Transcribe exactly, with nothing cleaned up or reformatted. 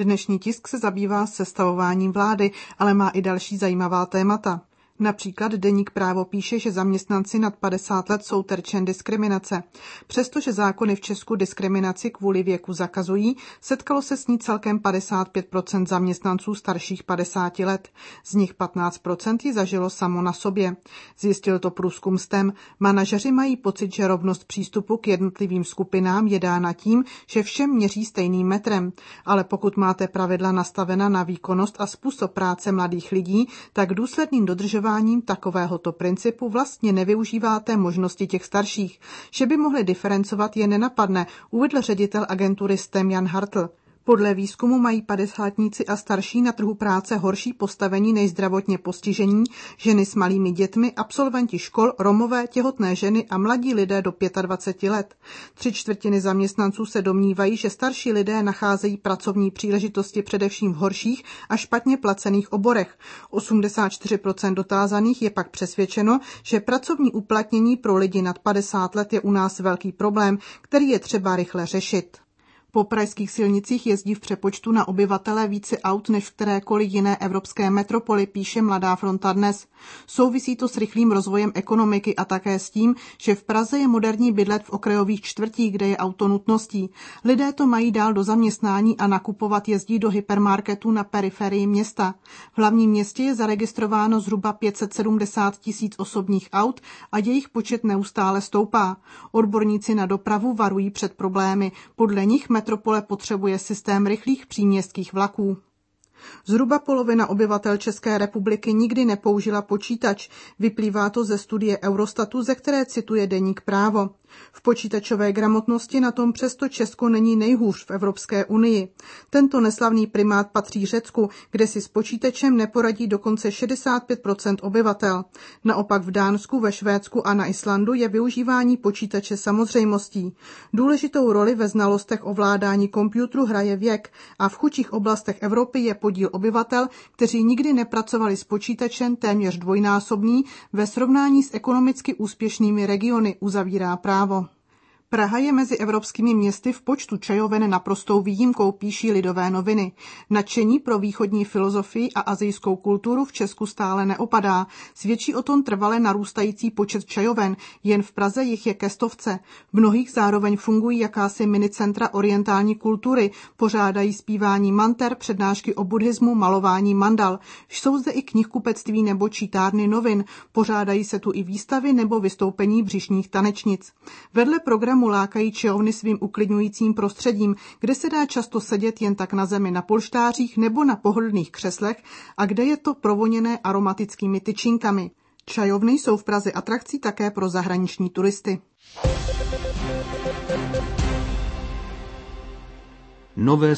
Dnešní tisk se zabývá sestavováním vlády, ale má i další zajímavá témata. Například deník Právo píše, že zaměstnanci nad padesát let jsou terčem diskriminace. Přestože zákony v Česku diskriminaci kvůli věku zakazují, setkalo se s ní celkem padesát pět procent zaměstnanců starších padesáti let. Z nich patnáct procent ji zažilo samo na sobě. Zjistil to průzkum S T E M. Manažeři mají pocit, že rovnost přístupu k jednotlivým skupinám je dána tím, že všem měří stejným metrem. Ale pokud máte pravidla nastavena na výkonnost a způsob práce mladých lidí, tak důsledným dodržováním takovéhoto principu vlastně nevyužíváte možnosti těch starších. Že by mohli diferencovat, je nenapadne, uvedl ředitel agentury S T E M Jan Hartl. Podle výzkumu mají padesátníci a starší na trhu práce horší postavení než zdravotně postižení, ženy s malými dětmi, absolventi škol, Romové, těhotné ženy a mladí lidé do dvaceti pěti let. Tři čtvrtiny zaměstnanců se domnívají, že starší lidé nacházejí pracovní příležitosti především v horších a špatně placených oborech. osmdesát čtyři procent dotázaných je pak přesvědčeno, že pracovní uplatnění pro lidi nad padesát let je u nás velký problém, který je třeba rychle řešit. Po pražských silnicích jezdí v přepočtu na obyvatele více aut než v kterékoliv jiné evropské metropoli, píše Mladá fronta dnes. Souvisí to s rychlým rozvojem ekonomiky a také s tím, že v Praze je moderní bydlet v okrajových čtvrtích, kde je auto nutností. Lidé to mají dál do zaměstnání a nakupovat jezdí do hypermarketů na periferii města. V hlavním městě je zaregistrováno zhruba pět set sedmdesát tisíc osobních aut a jejich počet neustále stoupá. Odborníci na dopravu varují před problémy. Podle nich metropole potřebuje systém rychlých příměstských vlaků. Zhruba polovina obyvatel České republiky nikdy nepoužila počítač. Vyplývá to ze studie Eurostatu, ze které cituje deník Právo. V počítačové gramotnosti na tom přesto Česko není nejhůř v Evropské unii. Tento neslavný primát patří Řecku, kde si s počítačem neporadí dokonce šedesát pět procent obyvatel. Naopak v Dánsku, ve Švédsku a na Islandu je využívání počítače samozřejmostí. Důležitou roli ve znalostech ovládání počítačů hraje věk a v chudších oblastech Evropy je podíl obyvatel, kteří nikdy nepracovali s počítačem, téměř dvojnásobný ve srovnání s ekonomicky úspěšnými regiony, uzavírá Právo. Praha je mezi evropskými městy v počtu čajoven naprostou výjimkou, píší Lidové noviny. Nadšení pro východní filozofii a asijskou kulturu v Česku stále neopadá. Svědčí o tom trvale narůstající počet čajoven, jen v Praze jich je ke stovce. V mnohých zároveň fungují jakási minicentra orientální kultury, pořádají zpívání manter, přednášky o buddhismu, malování mandal. Jsou zde i knihkupectví nebo čítárny novin, pořádají se tu i výstavy nebo vystoupení břišních tanečnic. Vedle programu lákají čajovny svým uklidňujícím prostředím, kde se dá často sedět jen tak na zemi na polštářích nebo na pohodlných křeslech a kde je to provoněné aromatickými tyčinkami. Čajovny jsou v Praze atrakcí také pro zahraniční turisty. Nové